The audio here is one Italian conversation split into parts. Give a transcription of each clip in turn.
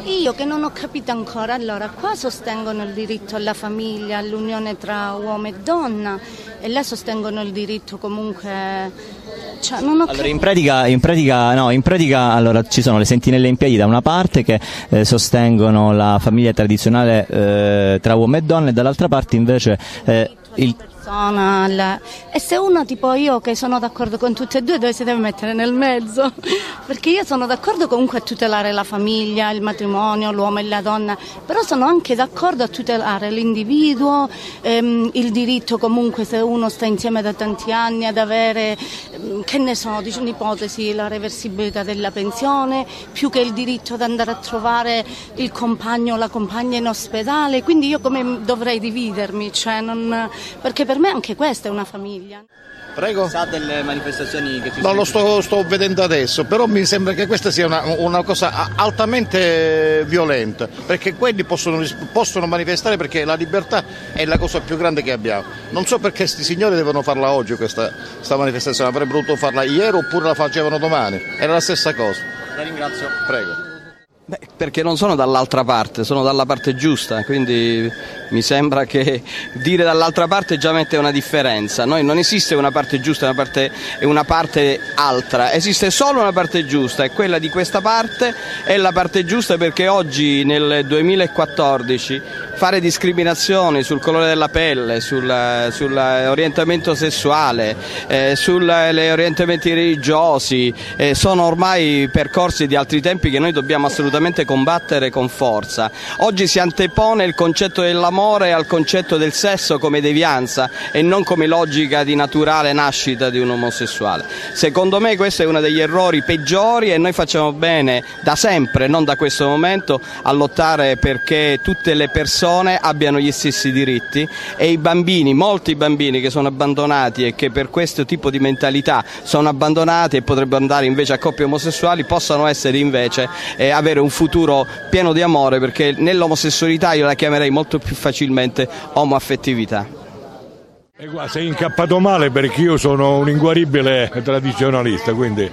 Io che non ho capito ancora, allora qua sostengono il diritto alla famiglia, all'unione tra uomo e donna e là sostengono il diritto comunque, cioè non ho allora in pratica allora ci sono le sentinelle in piedi da una parte che sostengono la famiglia tradizionale tra uomo e donna e dall'altra parte invece il e se uno tipo io che sono d'accordo con tutte e due dove si deve mettere nel mezzo? Perché io sono d'accordo comunque a tutelare la famiglia, il matrimonio, l'uomo e la donna, però sono anche d'accordo a tutelare l'individuo, il diritto comunque se uno sta insieme da tanti anni ad avere, che ne so, un'ipotesi, la reversibilità della pensione, più che il diritto ad andare a trovare il compagno o la compagna in ospedale, quindi io come dovrei dividermi, cioè perché per me anche questa è una famiglia. Prego? Sa delle manifestazioni che ci sono? No, lo sto vedendo adesso, però mi sembra che questa sia una cosa altamente violenta, perché quelli possono manifestare perché la libertà è la cosa più grande che abbiamo. Non so perché questi signori devono farla oggi questa manifestazione, avrebbero dovuto farla ieri oppure la facevano domani, era la stessa cosa. La ringrazio. Prego. Perché non sono dall'altra parte, sono dalla parte giusta, quindi mi sembra che dire dall'altra parte già mette una differenza. Non esiste una parte giusta e una parte altra, esiste solo una parte giusta e quella di questa parte è la parte giusta, perché oggi nel 2014 fare discriminazioni sul colore della pelle, sull'orientamento sessuale, sugli orientamenti religiosi sono ormai percorsi di altri tempi che noi dobbiamo assolutamente combattere con forza. Oggi si antepone il concetto dell'amore al concetto del sesso come devianza e non come logica di naturale nascita di un omosessuale. Secondo me questo è uno degli errori peggiori e noi facciamo bene da sempre, non da questo momento, a lottare perché tutte le persone abbiano gli stessi diritti e i bambini, molti bambini che sono abbandonati e che per questo tipo di mentalità sono abbandonati e potrebbero andare invece a coppie omosessuali, possano essere invece avere un futuro pieno di amore, perché nell'omosessualità io la chiamerei molto più facilmente omoaffettività. E qua sei incappato male, perché io sono un inguaribile tradizionalista, quindi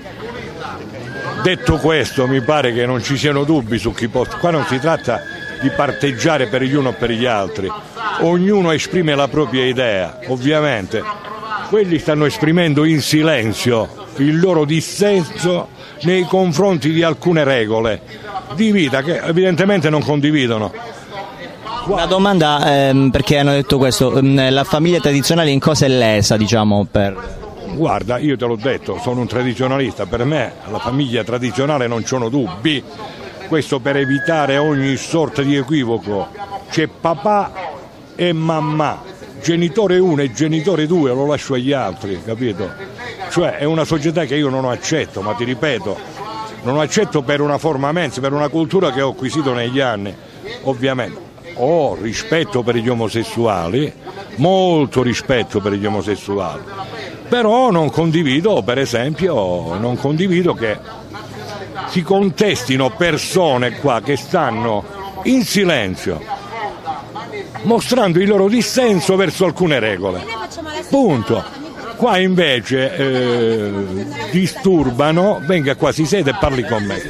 detto questo mi pare che non ci siano dubbi su chi possa. Qua non si tratta di parteggiare per gli uno o per gli altri, ognuno esprime la propria idea, ovviamente quelli stanno esprimendo in silenzio il loro dissenso nei confronti di alcune regole di vita che evidentemente non condividono. Una domanda, perché hanno detto questo, la famiglia tradizionale in cosa è lesa, diciamo, per... Guarda, io te l'ho detto, sono un tradizionalista, per me la famiglia tradizionale non ci sono dubbi, questo per evitare ogni sorta di equivoco. C'è papà e mamma, genitore 1 e genitore 2 lo lascio agli altri, capito? Cioè è una società che io non accetto, ma ti ripeto, non accetto per una forma mensa, per una cultura che ho acquisito negli anni. Ovviamente ho rispetto per gli omosessuali, molto rispetto per gli omosessuali, però non condivido, per esempio, che si contestino persone qua che stanno in silenzio, mostrando il loro dissenso verso alcune regole. Punto. Qua invece disturbano, venga qua, si siede e parli con me.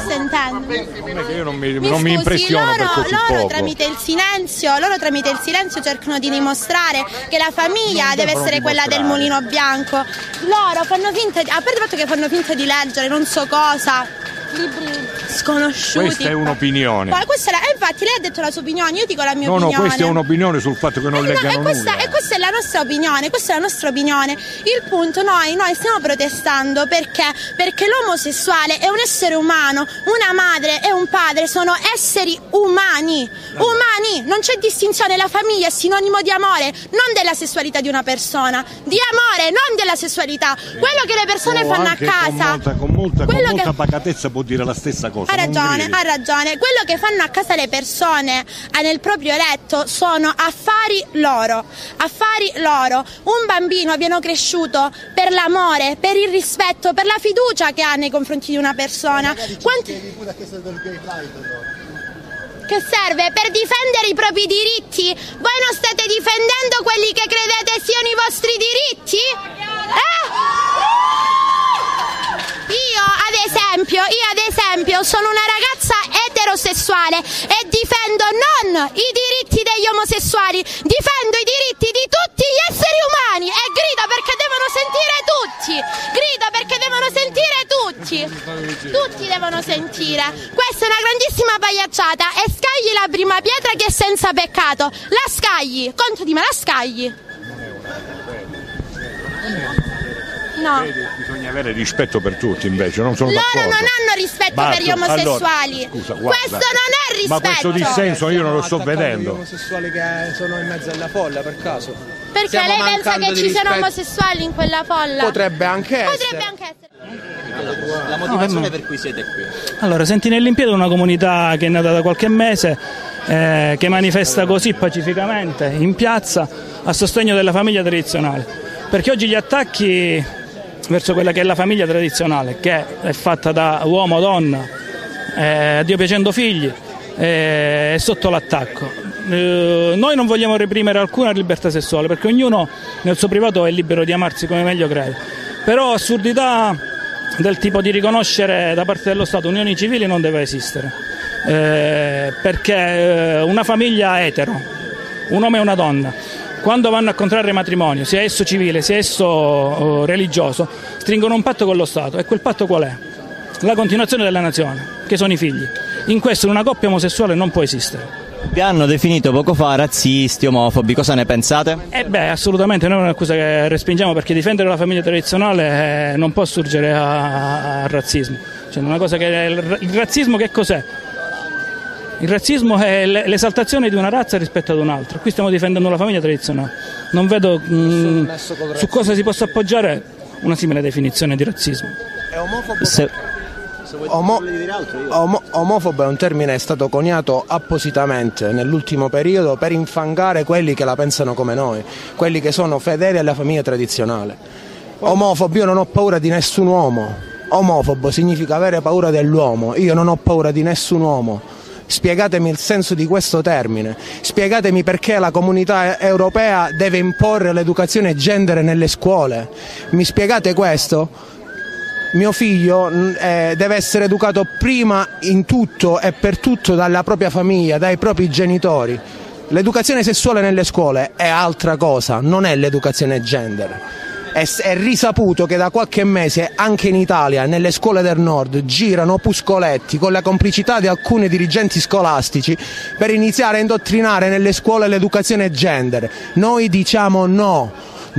Io non mi impressiono per così poco. Loro tramite il silenzio cercano di dimostrare che la famiglia deve essere quella del mulino bianco. Loro fanno finta, a parte il fatto che fanno finta di leggere non so cosa, libri sconosciuti. Questa è un'opinione. Infatti lei ha detto la sua opinione, io dico la mia opinione. No, questa è un'opinione sul fatto che non leggano nulla. E questa è la nostra opinione, Il punto, noi stiamo protestando perché l'omosessuale è un essere umano, una madre e un padre sono esseri umani, non c'è distinzione, la famiglia è sinonimo di amore, non della sessualità di una persona, di amore, non della sessualità. Quello che le persone fanno a casa, con molta pacatezza può dire la stessa cosa. Ha ragione. Quello che fanno a casa le persone nel proprio letto sono affari loro. Un bambino viene cresciuto per l'amore, per il rispetto, per la fiducia che ha nei confronti di una persona. Che serve? Per difendere i propri diritti? Voi non state difendendo quelli che credete siano i vostri diritti? Io ad esempio sono una ragazza eterosessuale e difendo non i diritti degli omosessuali, difendo i diritti di tutti gli esseri umani e grido perché devono sentire tutti, tutti devono sentire. Questa è una grandissima pagliacciata e scagli la prima pietra che è senza peccato, la scagli, contro di me la scagli. No. Bisogna avere rispetto per tutti, invece, non sono Loro d'accordo. non hanno rispetto per gli omosessuali. Allora, scusa, questo non è rispetto. Ma questo dissenso io non lo sto vedendo. Gli omosessuali che sono in mezzo alla folla, per caso? Perché Stiamo lei pensa mancando che di ci siano rispetto? omosessuali in quella folla? Potrebbe anche essere. La motivazione per cui siete qui? Allora, Sentinelle in Piedi è una comunità che è nata da qualche mese, che manifesta così pacificamente in piazza a sostegno della famiglia tradizionale, perché oggi gli attacchi verso quella che è la famiglia tradizionale, che è fatta da uomo, donna, Dio piacendo figli, è sotto l'attacco. Noi non vogliamo reprimere alcuna libertà sessuale, perché ognuno nel suo privato è libero di amarsi come meglio crede, però assurdità del tipo di riconoscere da parte dello Stato unioni civili non deve esistere, perché una famiglia etero, un uomo e una donna, quando vanno a contrarre matrimonio, sia esso civile sia esso religioso, stringono un patto con lo Stato. E quel patto qual è? La continuazione della nazione, che sono i figli. In questo una coppia omosessuale non può esistere. Vi hanno definito poco fa razzisti, omofobi, cosa ne pensate? Assolutamente, noi è un'accusa che respingiamo, perché difendere la famiglia tradizionale non può assurgere a razzismo. Cioè, una cosa il razzismo che cos'è? Il razzismo è l'esaltazione di una razza rispetto ad un'altra. Qui stiamo difendendo la famiglia tradizionale. Non vedo su cosa si possa appoggiare una simile definizione di razzismo. È omofobo è un termine che è stato coniato appositamente nell'ultimo periodo per infangare quelli che la pensano come noi, quelli che sono fedeli alla famiglia tradizionale. Omofobo, io non ho paura di nessun uomo. Omofobo significa avere paura dell'uomo. Io non ho paura di nessun uomo. Spiegatemi il senso di questo termine, spiegatemi perché la comunità europea deve imporre l'educazione gender nelle scuole. Mi spiegate questo? Mio figlio deve essere educato prima in tutto e per tutto dalla propria famiglia, dai propri genitori. L'educazione sessuale nelle scuole è altra cosa, non è l'educazione gender. È risaputo che da qualche mese anche in Italia, nelle scuole del nord, girano opuscoletti con la complicità di alcuni dirigenti scolastici per iniziare a indottrinare nelle scuole l'educazione gender. Noi diciamo no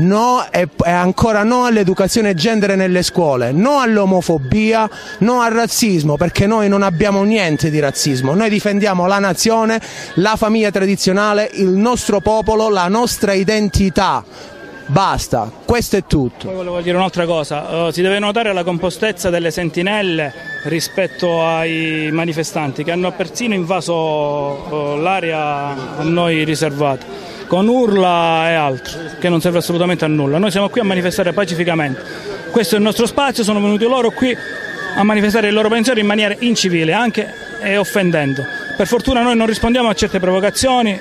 e ancora no all'educazione gender nelle scuole, no all'omofobia, no al razzismo, perché noi non abbiamo niente di razzismo. Noi difendiamo la nazione, la famiglia tradizionale, il nostro popolo, la nostra identità. Basta, questo è tutto. Poi volevo dire un'altra cosa, si deve notare la compostezza delle sentinelle rispetto ai manifestanti che hanno persino invaso l'area a noi riservata, con urla e altro, che non serve assolutamente a nulla. Noi siamo qui a manifestare pacificamente, questo è il nostro spazio, sono venuti loro qui a manifestare il loro pensiero in maniera incivile, anche e offendendo. Per fortuna noi non rispondiamo a certe provocazioni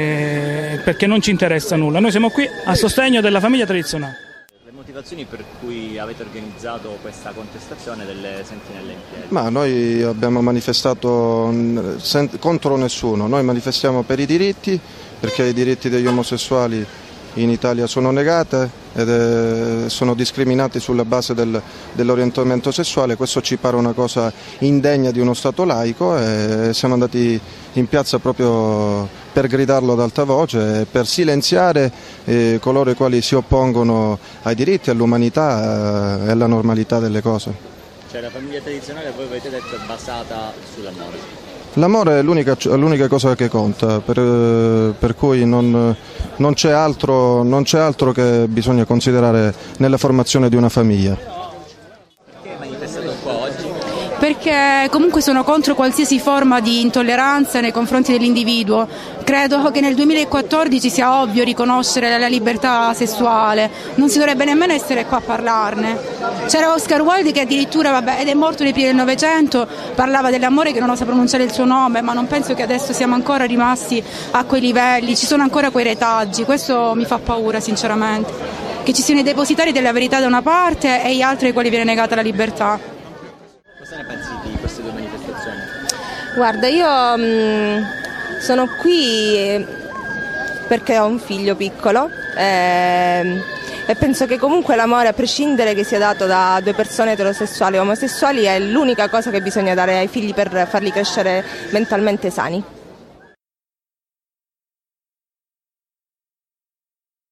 perché non ci interessa nulla. Noi siamo qui a sostegno della famiglia tradizionale. Le motivazioni per cui avete organizzato questa contestazione delle Sentinelle in Piedi? Ma noi abbiamo manifestato contro nessuno, noi manifestiamo per i diritti, perché i diritti degli omosessuali in Italia sono negate ed sono discriminati sulla base dell'orientamento sessuale. Questo ci pare una cosa indegna di uno Stato laico e siamo andati in piazza proprio per gridarlo ad alta voce, per silenziare coloro i quali si oppongono ai diritti, all'umanità e alla normalità delle cose. Cioè la famiglia tradizionale, voi avete detto, è basata sull'amore? L'amore è l'unica cosa che conta, per cui non c'è altro che bisogna considerare nella formazione di una famiglia. Perché manifestate qua oggi? Perché comunque sono contro qualsiasi forma di intolleranza nei confronti dell'individuo. Credo che nel 2014 sia ovvio riconoscere la libertà sessuale, non si dovrebbe nemmeno essere qua a parlarne. C'era Oscar Wilde che addirittura, ed è morto nei primi del Novecento, parlava dell'amore che non osa pronunciare il suo nome, ma non penso che adesso siamo ancora rimasti a quei livelli, ci sono ancora quei retaggi, questo mi fa paura sinceramente, che ci siano i depositari della verità da una parte e gli altri ai quali viene negata la libertà. Cosa ne pensi di queste due manifestazioni? Guarda, io sono qui perché ho un figlio piccolo e penso che comunque l'amore, a prescindere che sia dato da due persone eterosessuali o omosessuali, è l'unica cosa che bisogna dare ai figli per farli crescere mentalmente sani.